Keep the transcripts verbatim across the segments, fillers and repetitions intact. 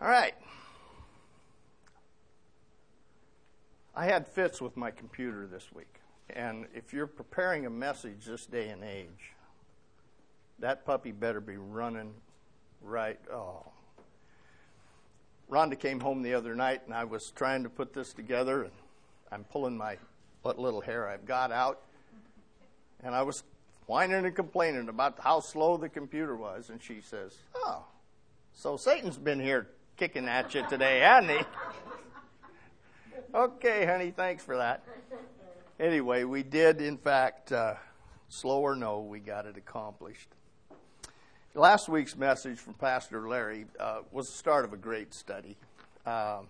All right. I had fits with my computer this week. And if you're preparing a message this day and age, that puppy better be running right. Oh. Rhonda came home the other night, and I was trying to put this together, and I'm pulling my what little hair I've got out, and I was whining and complaining about how slow the computer was, and she says, "Oh, so Satan's been here kicking at you today, hasn't he?" Okay, honey, thanks for that. Anyway, we did, in fact, uh, slow or no, we got it accomplished. Last week's message from Pastor Larry uh, was the start of a great study. Um,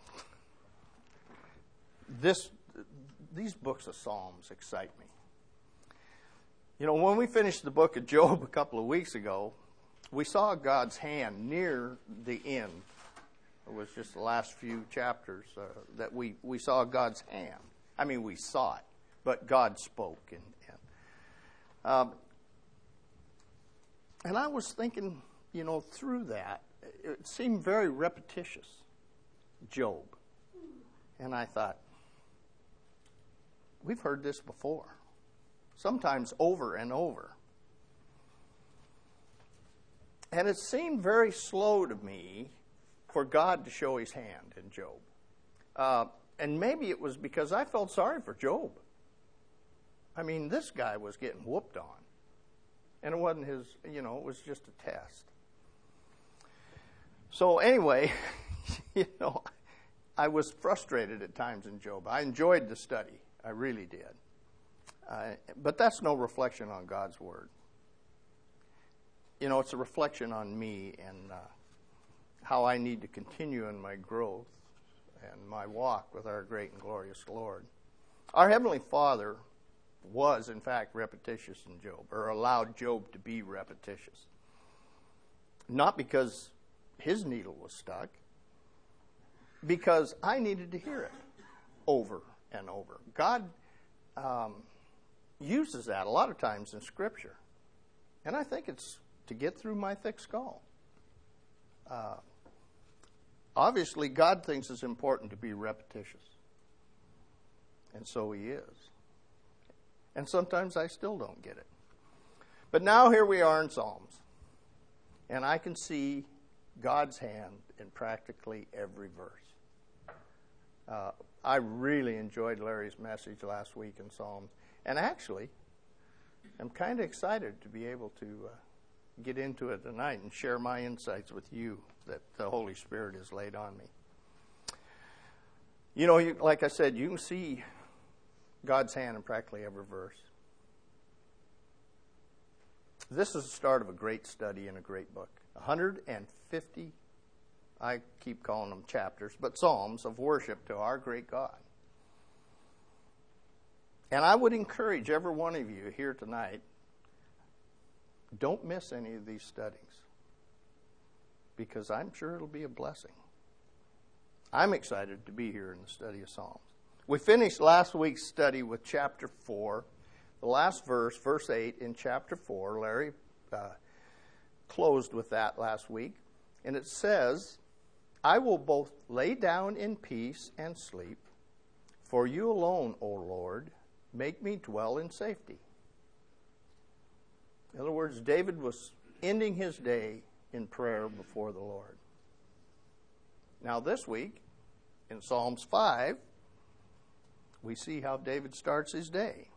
this, these books of Psalms excite me. You know, when we finished the book of Job a couple of weeks ago, we saw God's hand near the end. It was just the last few chapters uh, that we, we saw God's hand. I mean, we saw it, but God spoke. And, and, um, and I was thinking, you know, through that, it seemed very repetitious, Job. And I thought, we've heard this before, sometimes over and over. And it seemed very slow to me for God to show his hand in Job. Uh, and maybe it was because I felt sorry for Job. I mean, this guy was getting whooped on. And it wasn't his, you know, it was just a test. So anyway, you know, I was frustrated at times in Job. I enjoyed the study. I really did. Uh, but that's no reflection on God's word. You know, it's a reflection on me and uh, how I need to continue in my growth and my walk with our great and glorious Lord. Our Heavenly Father was, in fact, repetitious in Job, or allowed Job to be repetitious. Not because his needle was stuck, because I needed to hear it over and over. God um, uses that a lot of times in Scripture. And I think it's to get through my thick skull. Uh, obviously, God thinks it's important to be repetitious. And so he is. And sometimes I still don't get it. But now here we are in Psalms. And I can see God's hand in practically every verse. Uh, I really enjoyed Larry's message last week in Psalms. And actually, I'm kind of excited to be able to uh, get into it tonight and share my insights with you that the Holy Spirit has laid on me. You know, you, like I said, you can see God's hand in practically every verse. This is the start of a great study and a great book. one hundred fifty, I keep calling them chapters, but psalms of worship to our great God. And I would encourage every one of you here tonight, don't miss any of these studies, because I'm sure it'll be a blessing. I'm excited to be here in the study of Psalms. We finished last week's study with chapter four. The last verse, verse eight in chapter four, Larry uh, closed with that last week. And it says, I will both lay down in peace and sleep, for you alone, O Lord, make me dwell in safety. In other words, David was ending his day in prayer before the Lord. Now this week, in Psalms five, we see how David starts his day.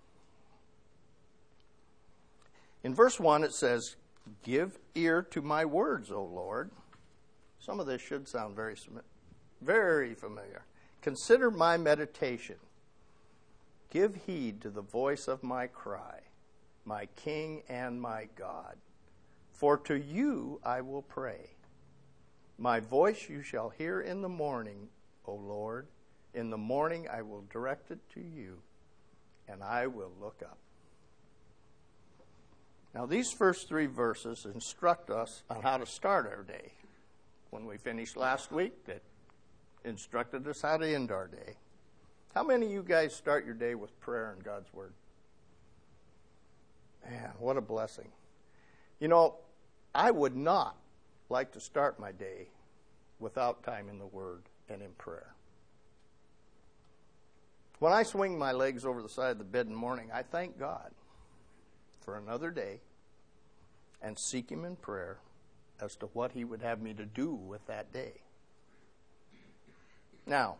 In verse one, it says, give ear to my words, O Lord. Some of this should sound very, very familiar. Consider my meditation. Give heed to the voice of my cry, my King and my God. For to you I will pray. My voice you shall hear in the morning, O Lord. In the morning I will direct it to you, and I will look up. Now these first three verses instruct us on how to start our day. When we finished last week, that instructed us how to end our day. How many of you guys start your day with prayer and God's Word? Man, what a blessing. You know, I would not like to start my day without time in the Word and in prayer. When I swing my legs over the side of the bed in the morning, I thank God for another day and seek Him in prayer as to what He would have me to do with that day. Now,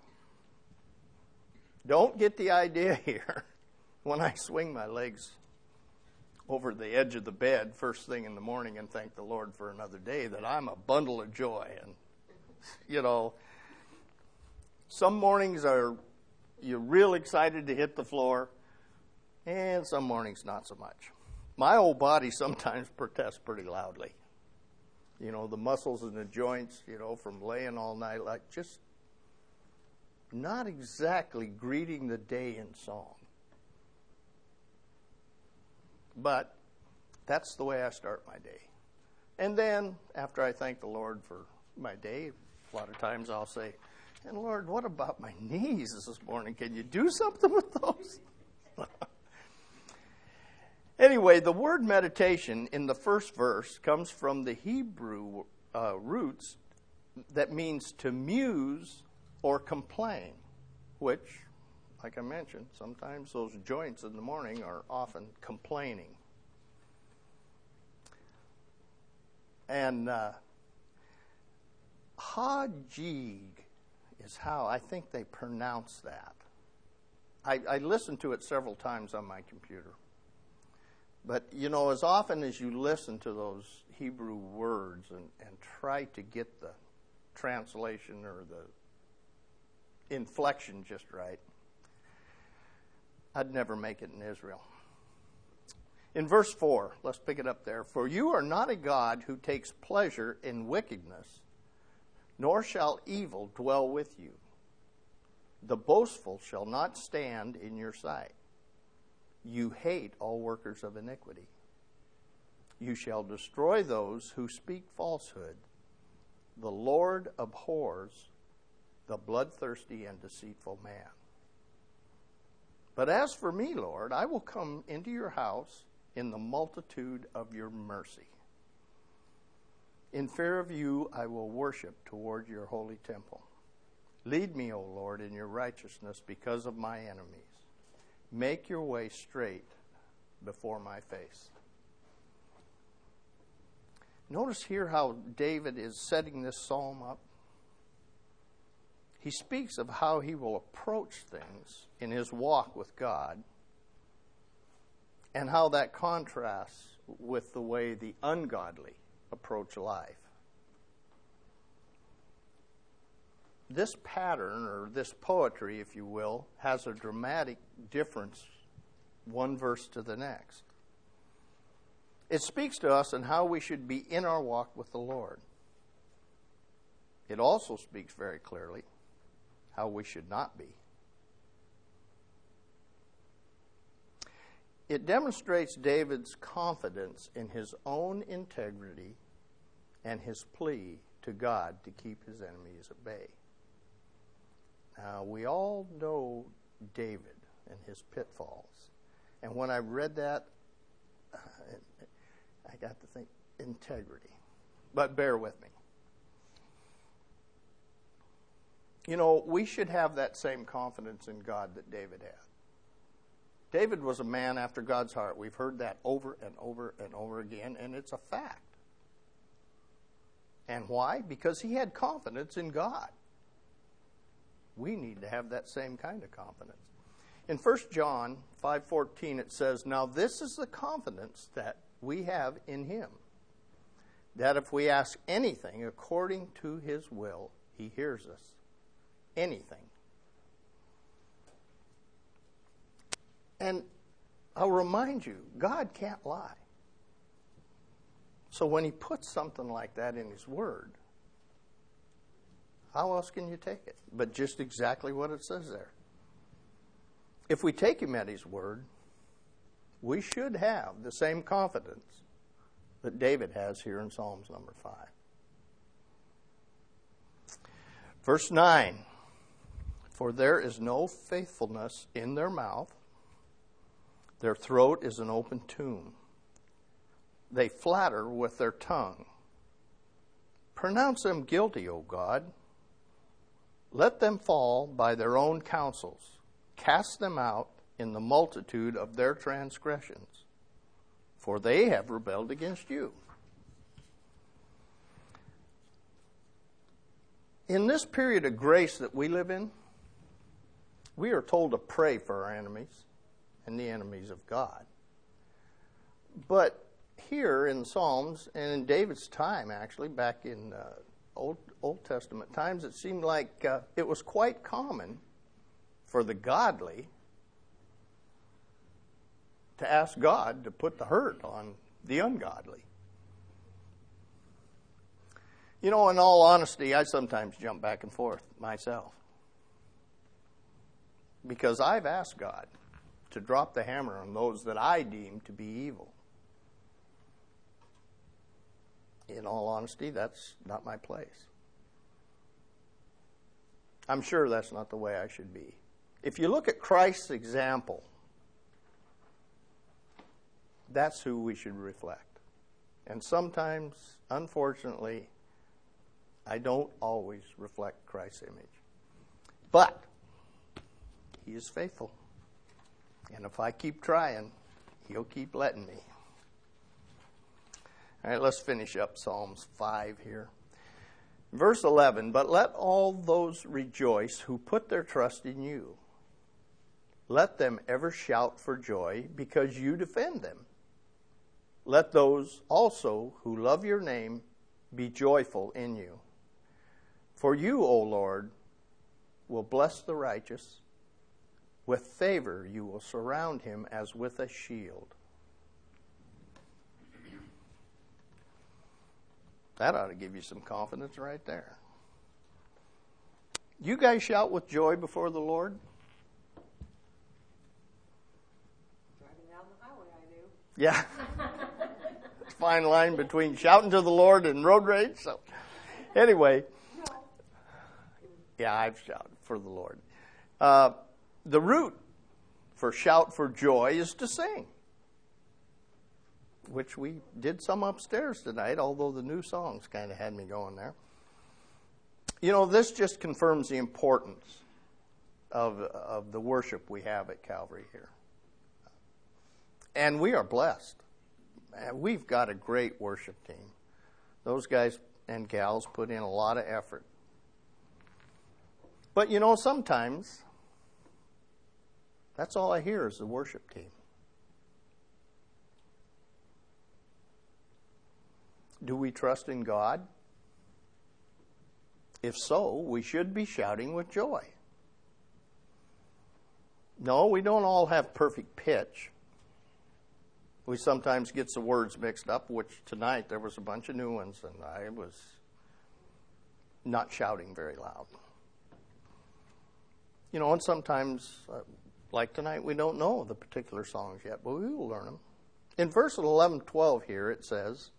don't get the idea here when I swing my legs over the edge of the bed first thing in the morning and thank the Lord for another day that I'm a bundle of joy. And, you know, some mornings are, you're real excited to hit the floor, and some mornings not so much. My old body sometimes protests pretty loudly. You know, the muscles and the joints, you know, from laying all night, like just not exactly greeting the day in song. But that's the way I start my day. And then, after I thank the Lord for my day, a lot of times I'll say, and Lord, what about my knees this morning? Can you do something with those? Anyway, the word meditation in the first verse comes from the Hebrew uh, roots that means to muse or complain, which, like I mentioned, sometimes those joints in the morning are often complaining. And uh, Hajig is how I think they pronounce that. I, I listened to it several times on my computer. But, you know, as often as you listen to those Hebrew words and, and try to get the translation or the inflection just right, I'd never make it in Israel. In verse four, let's pick it up there. For you are not a God who takes pleasure in wickedness, nor shall evil dwell with you. The boastful shall not stand in your sight. You hate all workers of iniquity. You shall destroy those who speak falsehood. The Lord abhors the bloodthirsty and deceitful man. But as for me, Lord, I will come into your house in the multitude of your mercy. In fear of you, I will worship toward your holy temple. Lead me, O Lord, in your righteousness because of my enemies. Make your way straight before my face. Notice here how David is setting this psalm up. He speaks of how he will approach things in his walk with God and how that contrasts with the way the ungodly approach life. This pattern, or this poetry, if you will, has a dramatic difference one verse to the next. It speaks to us on how we should be in our walk with the Lord. It also speaks very clearly how we should not be. It demonstrates David's confidence in his own integrity and his plea to God to keep his enemies at bay. Now, we all know David and his pitfalls. And when I read that, I got to think, integrity. But bear with me. You know, we should have that same confidence in God that David had. David was a man after God's heart. We've heard that over and over and over again, and it's a fact. And why? Because he had confidence in God. We need to have that same kind of confidence. In First John five fourteen, it says, "Now this is the confidence that we have in him, that if we ask anything according to his will, he hears us." Anything. And I'll remind you, God can't lie. So when he puts something like that in his word, how else can you take it? But just exactly what it says there. If we take him at his word, we should have the same confidence that David has here in Psalms number five. Verse nine, "For there is no faithfulness in their mouth. Their throat is an open tomb. They flatter with their tongue. Pronounce them guilty, O God. Let them fall by their own counsels. Cast them out in the multitude of their transgressions, for they have rebelled against you. In this period of grace that we live in, we are told to pray for our enemies and the enemies of God. But here in Psalms, and in David's time actually, back in uh, Old, Old Testament times, it seemed like uh, it was quite common for the godly to ask God to put the hurt on the ungodly. You know, in all honesty, I sometimes jump back and forth myself, because I've asked God to drop the hammer on those that I deem to be evil. In all honesty, that's not my place. I'm sure that's not the way I should be. If you look at Christ's example, that's who we should reflect. And sometimes, unfortunately, I don't always reflect Christ's image. But He is faithful. And if I keep trying, He'll keep letting me. All right, let's finish up Psalms five here. Verse eleven, but let all those rejoice who put their trust in you. Let them ever shout for joy because you defend them. Let those also who love your name be joyful in you. For you, O Lord, will bless the righteous. With favor you will surround him as with a shield. That ought to give you some confidence right there. You guys shout with joy before the Lord? Driving down the highway, I do. Yeah. It's a fine line between shouting to the Lord and road rage. So, anyway. Yeah, I've shouted for the Lord. Uh, the root for shout for joy is to sing, which we did some upstairs tonight, although the new songs kind of had me going there. You know, this just confirms the importance of, of the worship we have at Calvary here. And we are blessed. We've got a great worship team. Those guys and gals put in a lot of effort. But, you know, sometimes that's all I hear is the worship team. Do we trust in God? If so, we should be shouting with joy. No, we don't all have perfect pitch. We sometimes get the words mixed up, which tonight there was a bunch of new ones, and I was not shouting very loud. You know, and sometimes, uh, like tonight, we don't know the particular songs yet, but we will learn them. In verse eleven twelve here, it says,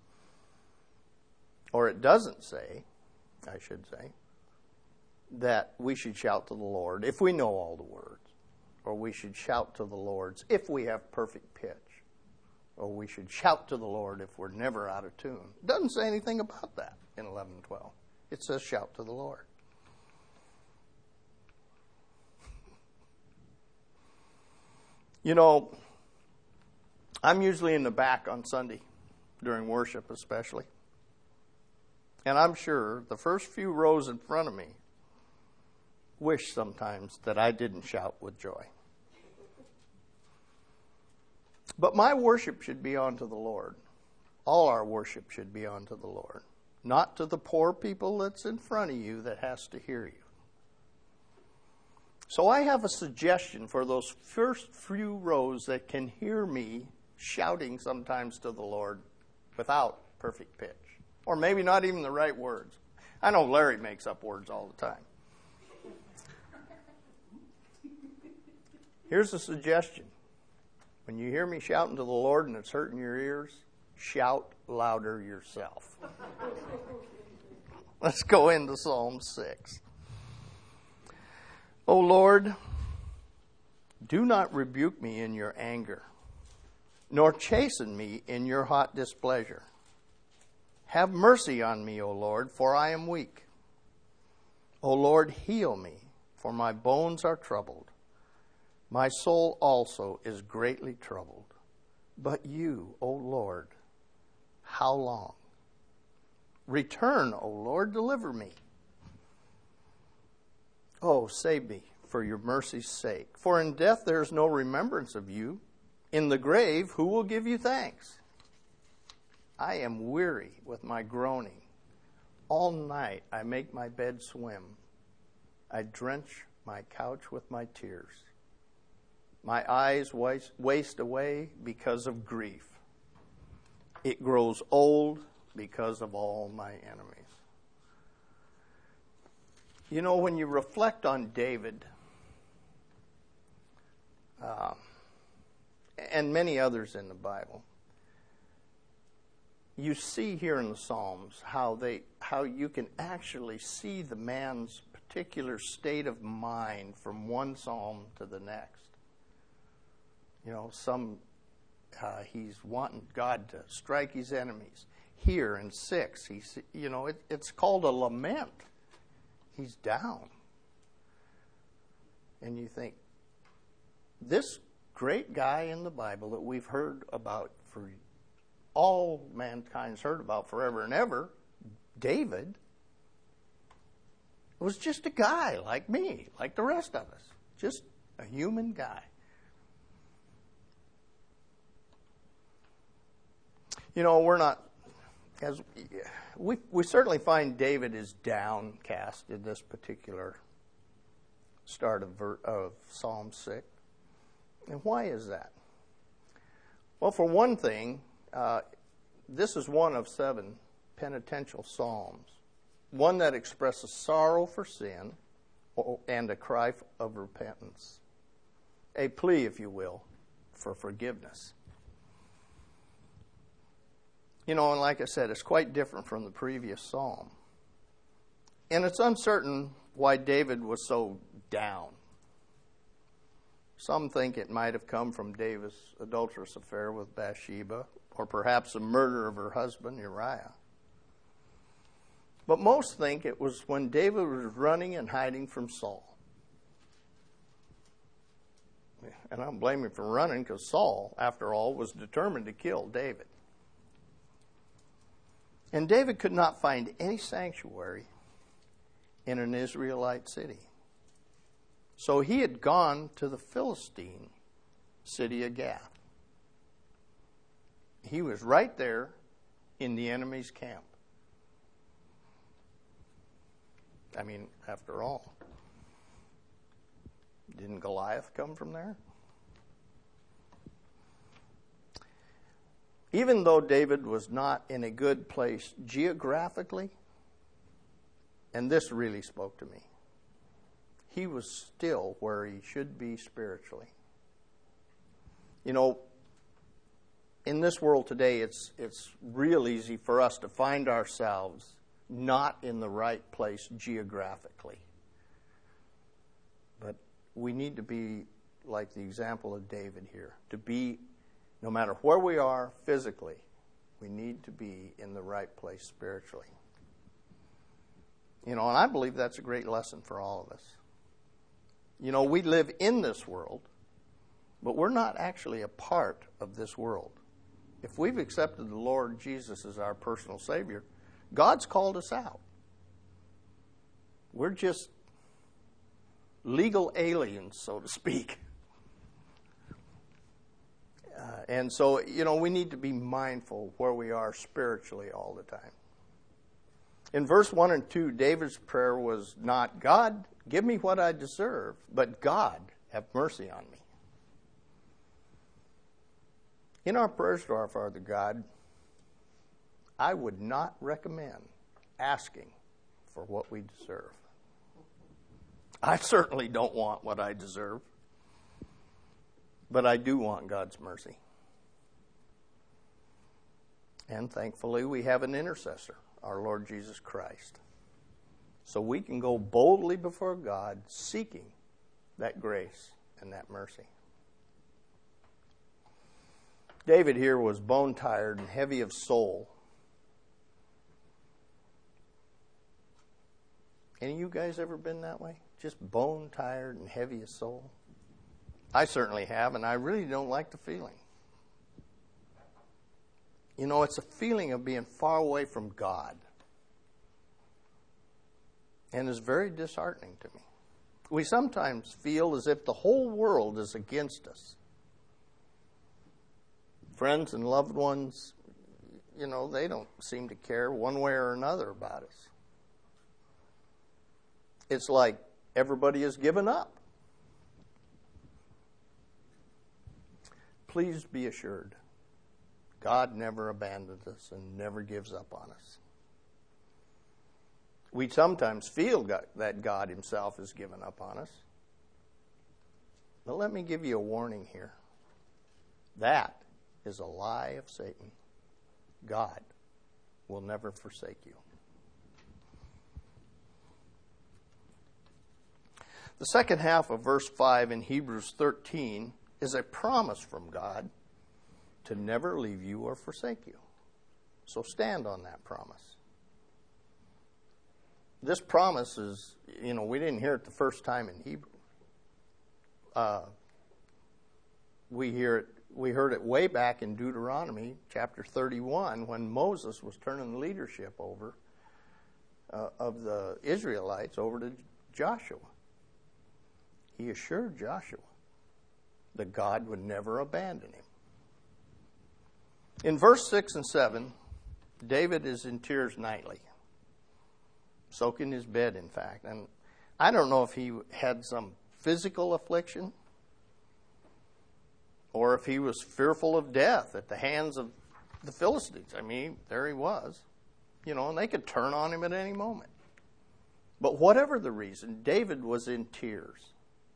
or it doesn't say, I should say, that we should shout to the Lord if we know all the words, or we should shout to the Lord if we have perfect pitch, or we should shout to the Lord if we're never out of tune. It doesn't say anything about that in eleven twelve. It says shout to the Lord. You know, I'm usually in the back on Sunday, during worship especially. And I'm sure the first few rows in front of me wish sometimes that I didn't shout with joy. But my worship should be unto the Lord. All our worship should be unto the Lord. Not to the poor people that's in front of you that has to hear you. So I have a suggestion for those first few rows that can hear me shouting sometimes to the Lord without perfect pitch. Or maybe not even the right words. I know Larry makes up words all the time. Here's a suggestion. When you hear me shouting to the Lord and it's hurting your ears, shout louder yourself. Let's go into Psalm six. O Lord, do not rebuke me in your anger, nor chasten me in your hot displeasure. Have mercy on me, O Lord, for I am weak. O Lord, heal me, for my bones are troubled. My soul also is greatly troubled. But you, O Lord, how long? Return, O Lord, deliver me. Oh, save me for your mercy's sake. For in death there is no remembrance of you. In the grave, who will give you thanks? I am weary with my groaning. All night I make my bed swim. I drench my couch with my tears. My eyes waste, waste away because of grief. It grows old because of all my enemies. You know, when you reflect on David uh, and many others in the Bible, you see here in the Psalms how they how you can actually see the man's particular state of mind from one psalm to the next. You know, some uh, he's wanting God to strike his enemies. Here in six, he's you know it, it's called a lament. He's down, and you think this great guy in the Bible that we've heard about for all mankind's heard about forever and ever, David, was just a guy like me, like the rest of us, just a human guy. You know, we're not, as we we certainly find David is downcast in this particular start of, of Psalm six. And why is that? Well, for one thing, uh, this is one of seven penitential psalms, one that expresses sorrow for sin and a cry of repentance, a plea, if you will, for forgiveness. You know, and like I said, it's quite different from the previous psalm. And it's uncertain why David was so down. Some think it might have come from David's adulterous affair with Bathsheba, or perhaps the murder of her husband, Uriah. But most think it was when David was running and hiding from Saul. And I don't blame him for running, because Saul, after all, was determined to kill David. And David could not find any sanctuary in an Israelite city. So he had gone to the Philistine city of Gath. He was right there in the enemy's camp. I mean, after all, didn't Goliath come from there? Even though David was not in a good place geographically, and this really spoke to me, he was still where he should be spiritually. You know, in this world today, it's it's real easy for us to find ourselves not in the right place geographically. But we need to be like the example of David here, to be, no matter where we are physically, we need to be in the right place spiritually. You know, and I believe that's a great lesson for all of us. You know, we live in this world, but we're not actually a part of this world. If we've accepted the Lord Jesus as our personal Savior, God's called us out. We're just legal aliens, so to speak. Uh, and so, you know, we need to be mindful where we are spiritually all the time. In verse one and two, David's prayer was not, God, give me what I deserve, but God, have mercy on me. In our prayers to our Father God, I would not recommend asking for what we deserve. I certainly don't want what I deserve, but I do want God's mercy. And thankfully, we have an intercessor, our Lord Jesus Christ. So we can go boldly before God, seeking that grace and that mercy. David here was bone-tired and heavy of soul. Any of you guys ever been that way? Just bone tired and heavy of soul? I certainly have, and I really don't like the feeling. You know, it's a feeling of being far away from God. And it's very disheartening to me. We sometimes feel as if the whole world is against us. Friends and loved ones, you know, they don't seem to care one way or another about us. It's like everybody has given up. Please be assured, God never abandons us and never gives up on us. We sometimes feel that God himself has given up on us. But let me give you a warning here. That is a lie of Satan. God will never forsake you. The second half of verse five in Hebrews thirteen is a promise from God to never leave you or forsake you. So stand on that promise. This promise is, you know, we didn't hear it the first time in Hebrew. Uh, we hear it. We heard it way back in Deuteronomy chapter thirty-one when Moses was turning the leadership over uh, of the Israelites over to Joshua. He assured Joshua that God would never abandon him. In verse six and seven, David is in tears nightly, soaking his bed, in fact. And I don't know if he had some physical affliction or if he was fearful of death at the hands of the Philistines. I mean, there he was, you know, and they could turn on him at any moment. But whatever the reason, David was in tears.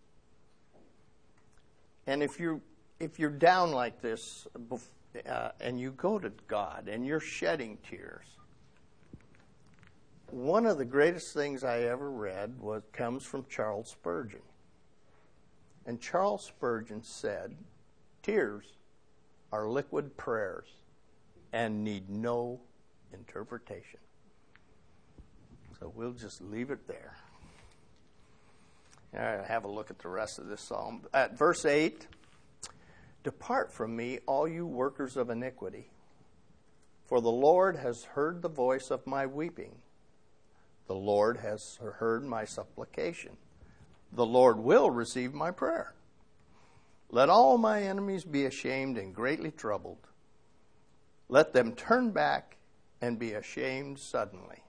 And if you're, if you're down like this uh, and you go to God and you're shedding tears, one of the greatest things I ever read was comes from Charles Spurgeon. And Charles Spurgeon said, tears are liquid prayers and need no interpretation. So we'll just leave it there. All right, have a look at the rest of this psalm. At verse eight, depart from me, all you workers of iniquity, for the Lord has heard the voice of my weeping. The Lord has heard my supplication. The Lord will receive my prayer. Let all my enemies be ashamed and greatly troubled. Let them turn back and be ashamed suddenly.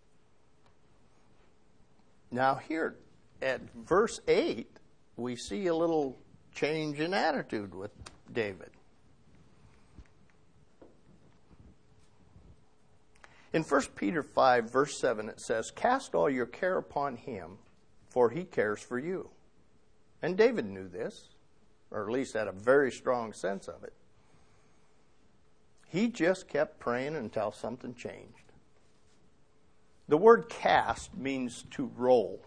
Now here at verse eight, we see a little change in attitude with David. In First Peter five, verse seven, it says, cast all your care upon him, for he cares for you. And David knew this, or at least had a very strong sense of it. He just kept praying until something changed. The word cast means to roll.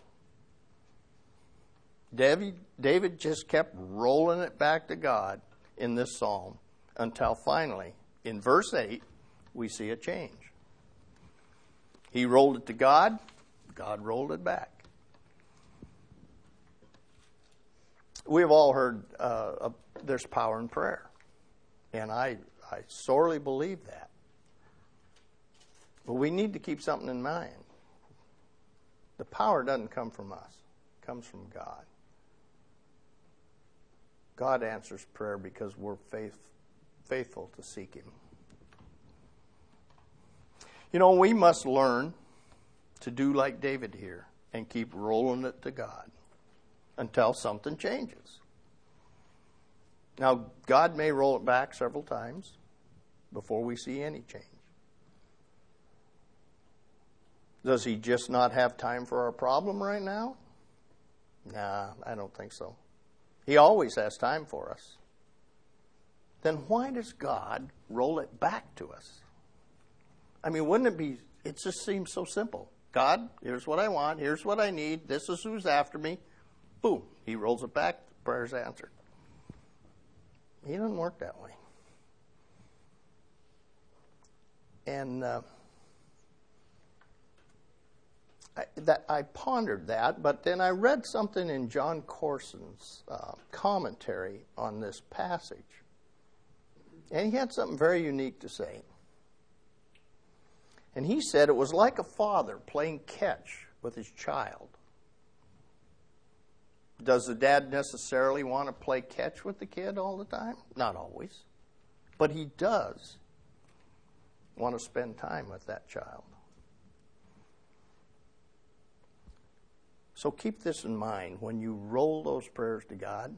David, David just kept rolling it back to God in this psalm until finally, in verse eight, we see a change. He rolled it to God, God rolled it back. We have all heard uh, uh, there's power in prayer, and I, I sorely believe that. But we need to keep something in mind. The power doesn't come from us, it comes from God. God answers prayer because we're faith, faithful to seek him. You know, we must learn to do like David here and keep rolling it to God until something changes. Now, God may roll it back several times before we see any change. Does he just not have time for our problem right now? Nah, I don't think so. He always has time for us. Then why does God roll it back to us? I mean, wouldn't it be, it just seems so simple. God, here's what I want, here's what I need, this is who's after me. Boom, he rolls it back, the prayer's answered. He doesn't work that way. And uh, I, that I pondered that, but then I read something in John Corson's uh, commentary on this passage. And he had something very unique to say. And he said it was like a father playing catch with his child. Does the dad necessarily want to play catch with the kid all the time? Not always. But he does want to spend time with that child. So keep this in mind when you roll those prayers to God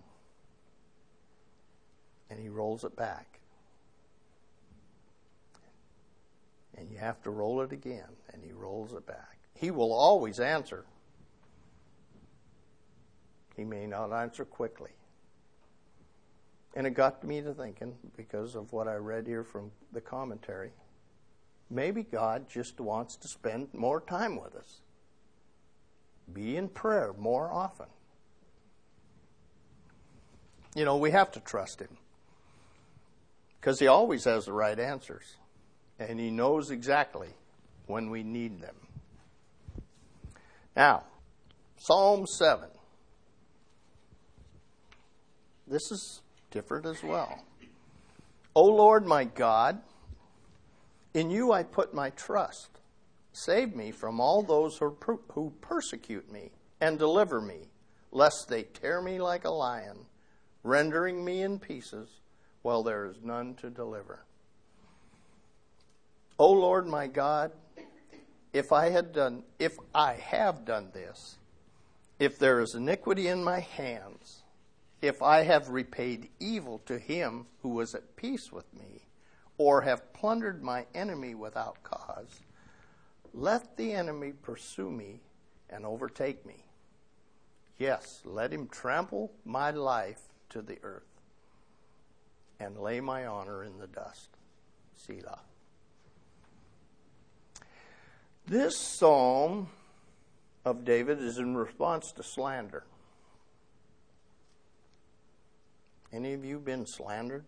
and He rolls it back. And you have to roll it again and He rolls it back. He will always answer. He may not answer quickly. And it got me to thinking, because of what I read here from the commentary, maybe God just wants to spend more time with us. Be in prayer more often. You know, we have to trust Him, because He always has the right answers, and He knows exactly when we need them. Now, Psalm seven. This is different as well. O Lord my God, in You I put my trust. Save me from all those who, per- who persecute me, and deliver me, lest they tear me like a lion, rendering me in pieces, while there is none to deliver. O Lord my God, if I had done, if I have done this, if there is iniquity in my hands, if I have repaid evil to him who was at peace with me, or have plundered my enemy without cause, let the enemy pursue me and overtake me. Yes, let him trample my life to the earth and lay my honor in the dust. Selah. This psalm of David is in response to slander. Any of you been slandered?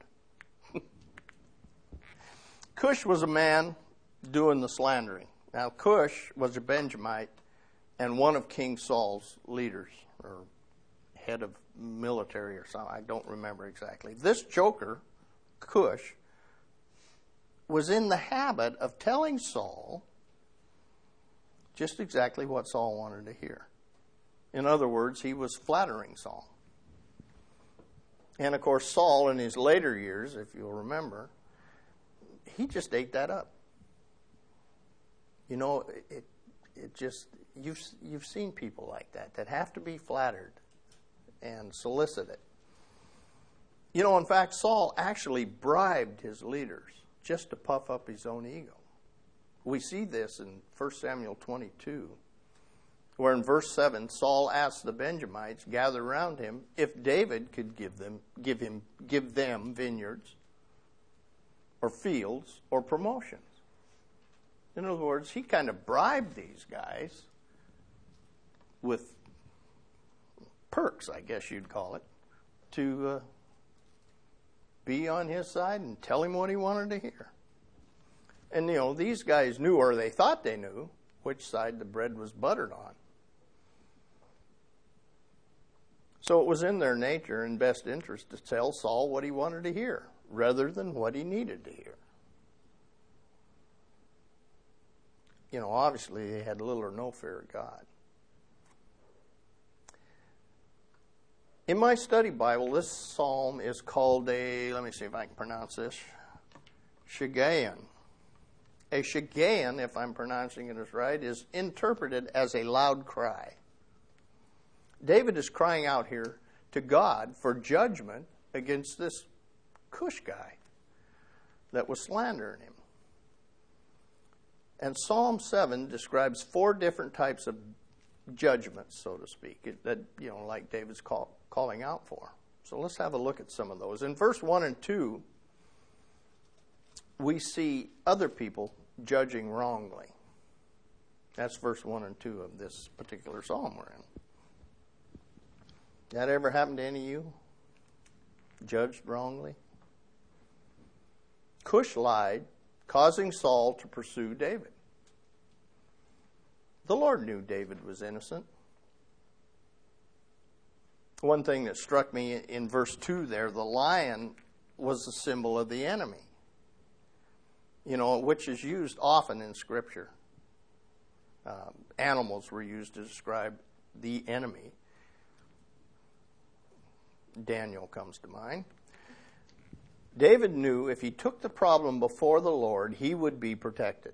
Cush was a man doing the slandering. Now, Cush was a Benjamite and one of King Saul's leaders, or head of military or something. I don't remember exactly. This joker, Cush, was in the habit of telling Saul just exactly what Saul wanted to hear. In other words, he was flattering Saul. And of course, Saul in his later years, if you'll remember, he just ate that up. You know, it it just, you've you've seen people like that, that have to be flattered and solicited. You know, in fact, Saul actually bribed his leaders just to puff up his own ego. We see this in First Samuel twenty-two, where in verse seven, Saul asked the Benjamites gathered around him if David could give them, give him, give them vineyards or fields or promotions. In other words, he kind of bribed these guys with perks, I guess you'd call it, to uh, be on his side and tell him what he wanted to hear. And, you know, these guys knew, or they thought they knew, which side the bread was buttered on. So it was in their nature and best interest to tell Saul what he wanted to hear, rather than what he needed to hear. You know, obviously they had little or no fear of God. In my study Bible, this psalm is called a, let me see if I can pronounce this, Shagayan. A Shagayan, if I'm pronouncing it as right, is interpreted as a loud cry. David is crying out here to God for judgment against this Cush guy that was slandering him. And Psalm seven describes four different types of judgments, so to speak, that, you know, like David's call, calling out for. So let's have a look at some of those. In verse one and two, we see other people judging wrongly. That's verse one and two of this particular psalm we're in. That ever happened to any of you? Judged wrongly? Cush lied, causing Saul to pursue David. The Lord knew David was innocent. One thing that struck me in verse two there, the lion was a symbol of the enemy, you know, which is used often in Scripture. Uh, animals were used to describe the enemy. Daniel comes to mind. David knew if he took the problem before the Lord, he would be protected.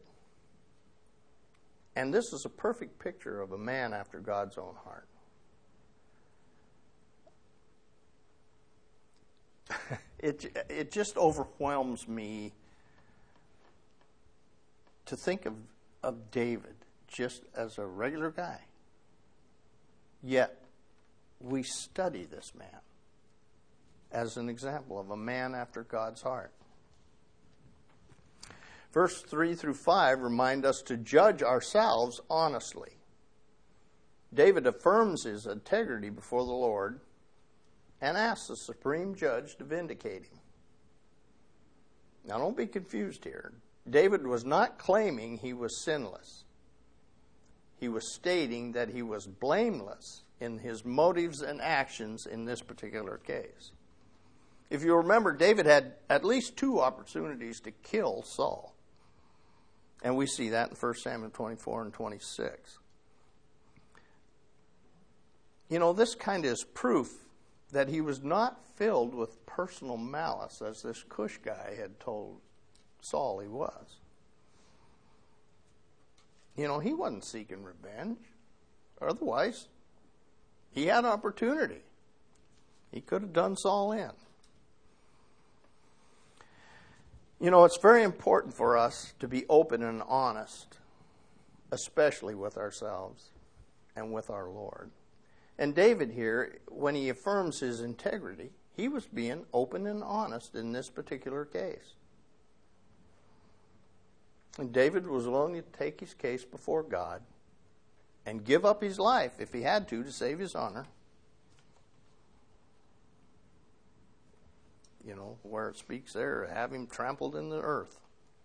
And this is a perfect picture of a man after God's own heart. It it just overwhelms me to think of, of David just as a regular guy. Yet we study this man as an example of a man after God's heart. Verse three through five remind us to judge ourselves honestly. David affirms his integrity before the Lord and asks the supreme judge to vindicate him. Now, don't be confused here. David was not claiming he was sinless. He was stating that he was blameless in his motives and actions in this particular case. If you remember, David had at least two opportunities to kill Saul. And we see that in First Samuel twenty-four and twenty-six. You know, this kind of is proof that he was not filled with personal malice, as this Cush guy had told Saul he was. You know, he wasn't seeking revenge. Otherwise, he had opportunity. He could have done Saul in. You know, it's very important for us to be open and honest, especially with ourselves and with our Lord. And David here, when he affirms his integrity, he was being open and honest in this particular case. And David was willing to take his case before God and give up his life, if he had to, to save his honor. You know, where it speaks there, have him trampled in the earth.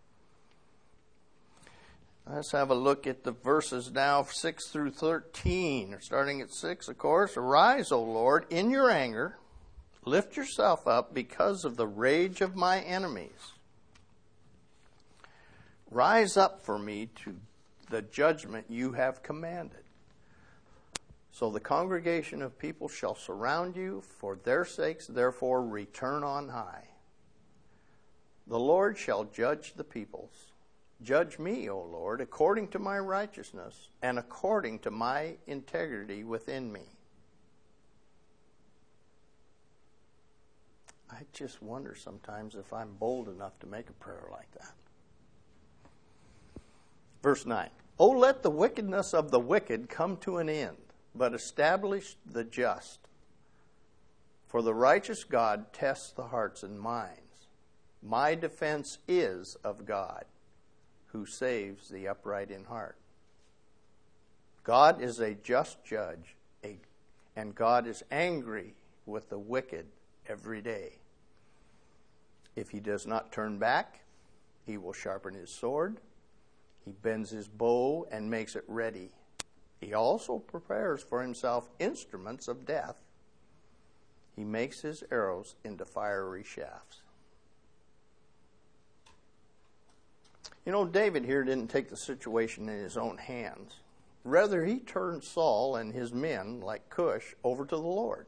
Let's have a look at the verses now, six through thirteen. Starting at six, of course. Arise, O Lord, in your anger. Lift yourself up because of the rage of my enemies. Rise up for me to the judgment you have commanded. So the congregation of people shall surround you. For their sakes, therefore, return on high. The Lord shall judge the peoples. Judge me, O Lord, according to my righteousness and according to my integrity within me. I just wonder sometimes if I'm bold enough to make a prayer like that. Verse nine. Oh, let the wickedness of the wicked come to an end, but establish the just. For the righteous God tests the hearts and minds. My defense is of God, who saves the upright in heart. God is a just judge, a, and God is angry with the wicked every day. If he does not turn back, he will sharpen his sword. He bends his bow and makes it ready. He also prepares for himself instruments of death. He makes his arrows into fiery shafts. You know, David here didn't take the situation in his own hands. Rather, he turned Saul and his men, like Cush, over to the Lord.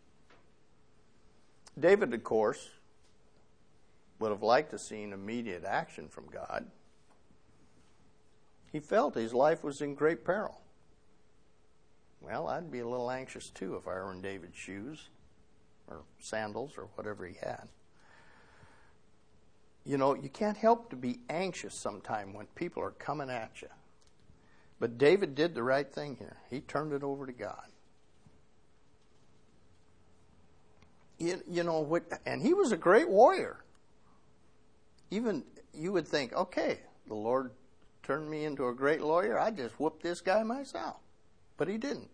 David, of course, would have liked to see immediate action from God. He felt his life was in great peril. Well, I'd be a little anxious too if I were in David's shoes or sandals or whatever he had. You know, you can't help to be anxious sometime when people are coming at you. But David did the right thing here. He turned it over to God. You, you know, what, and he was a great warrior. Even you would think, okay, the Lord turned me into a great lawyer. I just whooped this guy myself. But he didn't.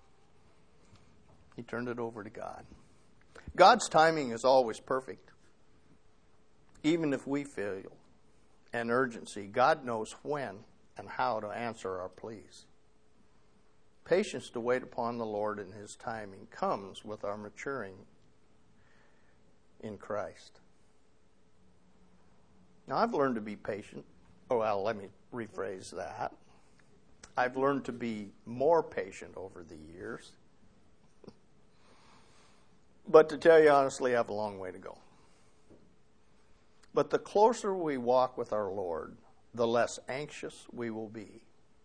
He turned it over to God. God's timing is always perfect. Even if we feel an urgency, God knows when and how to answer our pleas. Patience to wait upon the Lord in His timing comes with our maturing in Christ. Now, I've learned to be patient. Oh, well, let me rephrase that. I've learned to be more patient over the years. But to tell you honestly, I have a long way to go. But the closer we walk with our Lord, the less anxious we will be.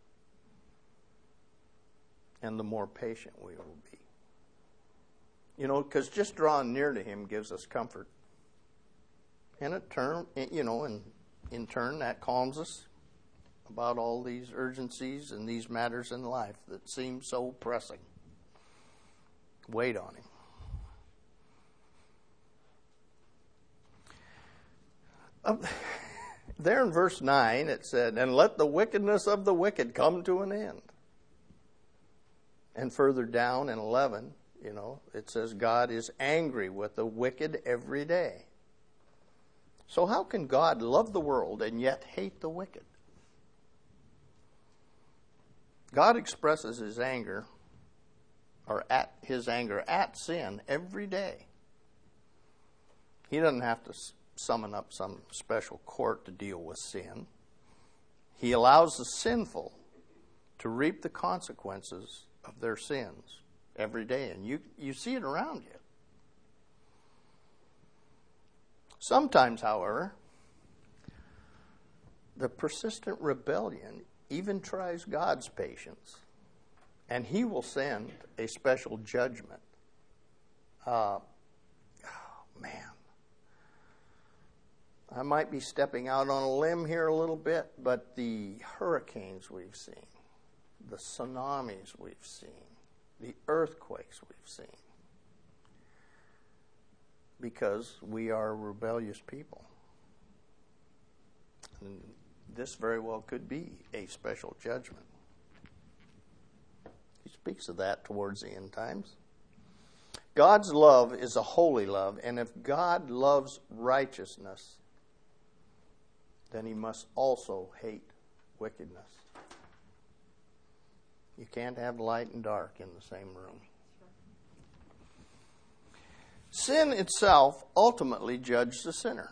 And the more patient we will be. You know, because just drawing near to Him gives us comfort. And in turn, you know, and in turn, that calms us about all these urgencies and these matters in life that seem so pressing. Wait on Him. Um, there in verse nine it said, "And let the wickedness of the wicked come to an end." And further down in eleven, you know, it says God is angry with the wicked every day. So how can God love the world and yet hate the wicked? God expresses His anger, or at His anger at sin every day. He doesn't have to summon up some special court to deal with sin. He allows the sinful to reap the consequences of their sins every day. And you, you see it around you. Sometimes, however, the persistent rebellion even tries God's patience, and He will send a special judgment. Uh, oh, man. I might be stepping out on a limb here a little bit, but the hurricanes we've seen, the tsunamis we've seen, the earthquakes we've seen, because we are rebellious people. And this very well could be a special judgment. He speaks of that towards the end times. God's love is a holy love, and if God loves righteousness, then He must also hate wickedness. You can't have light and dark in the same room. Sin itself ultimately judged the sinner.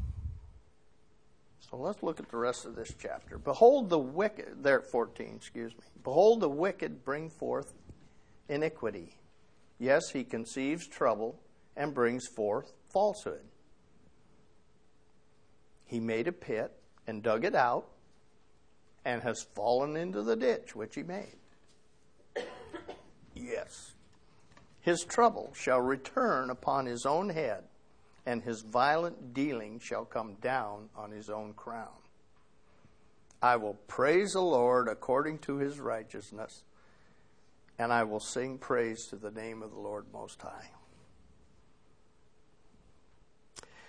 So let's look at the rest of this chapter. Behold the wicked, there at fourteen, excuse me. Behold the wicked bring forth iniquity. Yes, he conceives trouble and brings forth falsehood. He made a pit and dug it out and has fallen into the ditch which he made. Yes. His trouble shall return upon his own head, and his violent dealing shall come down on his own crown. I will praise the Lord according to His righteousness, and I will sing praise to the name of the Lord Most High.